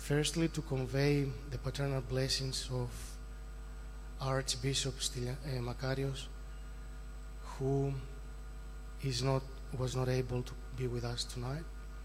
Firstly, to convey the paternal blessings of Archbishop Makarios, who was not able to be with us tonight.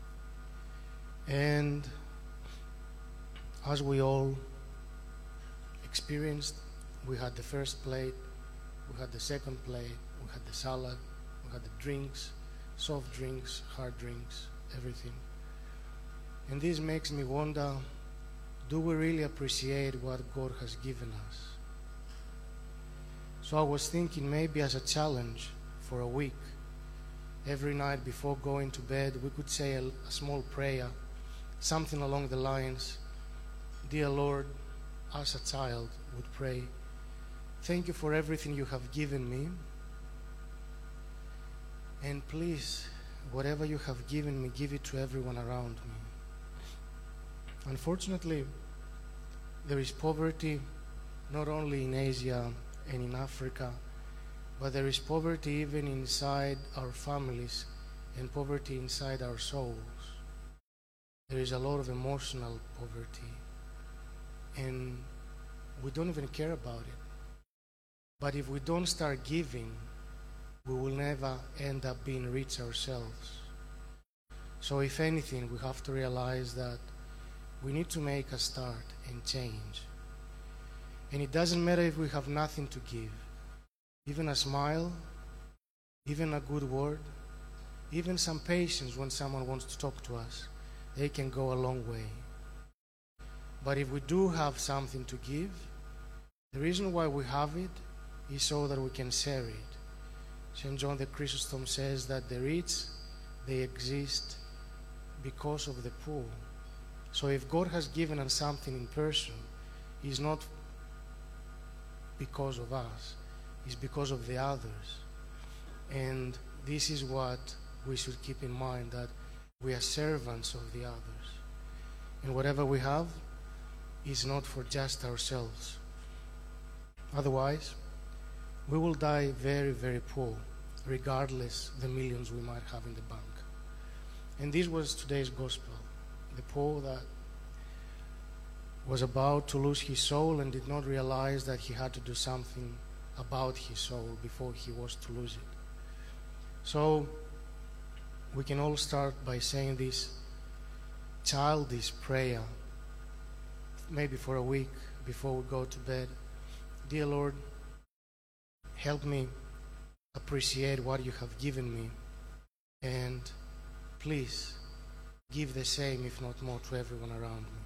And as we all experienced, we had the first plate, we had the second plate, we had the salad, we had the drinks, soft drinks, hard drinks, everything. And this makes me wonder, do we really appreciate what God has given us? So I was thinking, maybe as a challenge for a week, every night before going to bed, we could say a small prayer, something along the lines, "Dear Lord," as a child would pray, "thank you for everything you have given me. And please, whatever you have given me, give it to everyone around me." Unfortunately, there is poverty not only in Asia and in Africa, but there is poverty even inside our families and poverty inside our souls. There is a lot of emotional poverty, and we don't even care about it. But if we don't start giving, we will never end up being rich ourselves. So if anything, we have to realize that we need to make a start and change. And it doesn't matter if we have nothing to give. Even a smile, even a good word, even some patience when someone wants to talk to us, they can go a long way. But if we do have something to give, the reason why we have it is so that we can share it. St. John the Chrysostom says that the rich, they exist because of the poor. So if God has given us something in person, it's not because of us, it's because of the others. And this is what we should keep in mind, that we are servants of the others. And whatever we have is not for just ourselves. Otherwise, we will die very, very poor, regardless the millions we might have in the bank. And this was today's gospel. The poor that was about to lose his soul and did not realize that he had to do something about his soul before he was to lose it. So we can all start by saying this childish prayer, maybe for a week before we go to bed. Dear Lord, help me appreciate what you have given me, and please give the same, if not more, to everyone around me.